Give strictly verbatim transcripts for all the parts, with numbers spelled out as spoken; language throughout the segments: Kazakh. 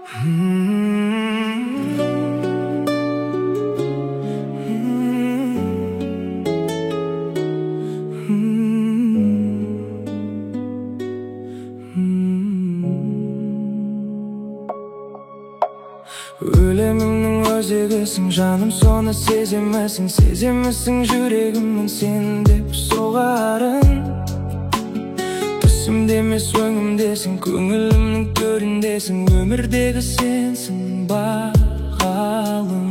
Өлемімнің өзегісің, жаным соны сеземісің, сеземісің жүрегімнің сен деп соғарын. Түсімде емес өңімдесің, көңілімнің төріндесің, өмірдегі сенсің бағалым.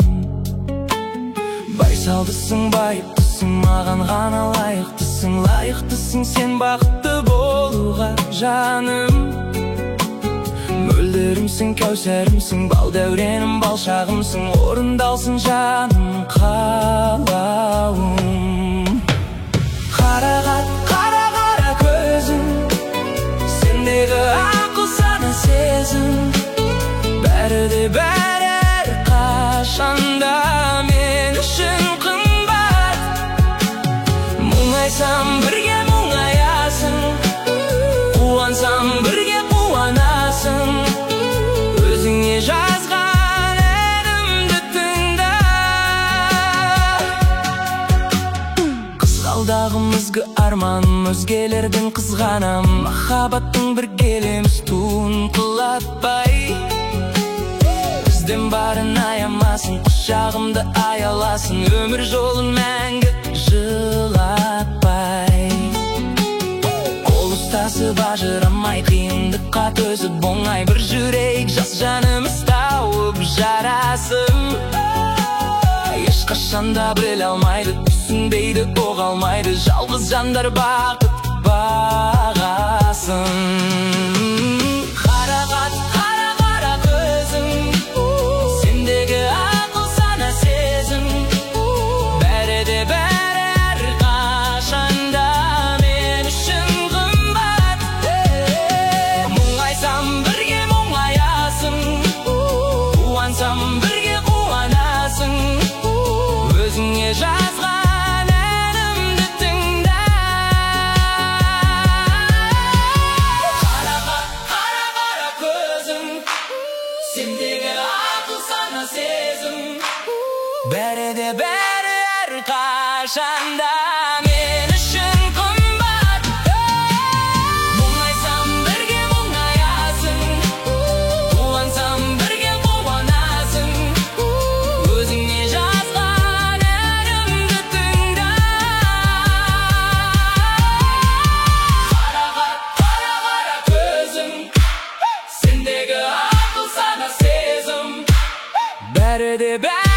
Байсалдысың, байыптысың, маған ғана лайықтысың, лайықтысың сен бақытты болуға жаным. Мөлдірімсің, кәусәрімсің, бал дәуренім, бал шағымсың, орындалсын жаным қалауым. Қарағат, қара қара көзің, сендегі ақыл сана сезім, бәрі де бәрі әрқашанда мен үшін қымбат. Мұңайсам бірге мұңаясың, қуансам бірге қуанасың, өзіңе жазған әнімді тыңда. Қызғалдағым ізгі арманым, өзгелердің қызғанам, махаббаттың бір келеміз туын құлатпай. Бізден барын аямасын, құшағымды аяласын, өмір жолын мәңгі жылатпай. Қол ұстасып ажырамай, қиындыққа төзіп оңай бір жүрейік, жас жанымыз тауып жарасым. Ешқашанда біле алмайды, түсінбейді, оға алмайды, жалғыз жандар бақыт бағасын. Қарағат, қара қара көзің, сендегі ақыл сана сезім, бәрі де бәрі әрқашанда мен үшін қымбат. Мұңайсам бірге мұңаясың, қуансам бірге қуанасың, өзіңе жазған әнімді тыңда. Қарағат, қара қара көзің, сендегі ақыл сана сезім, бәрі де бәрі әрқашанда мен үшін қымбат. Мұңайсам бірге мұңаясың, қуансам бірге қуанасың, өзіңе жазған әнімді тыңда. Қарағат, қара қара көзің, сендегі ақыл сана сезім, бәрі де бәрі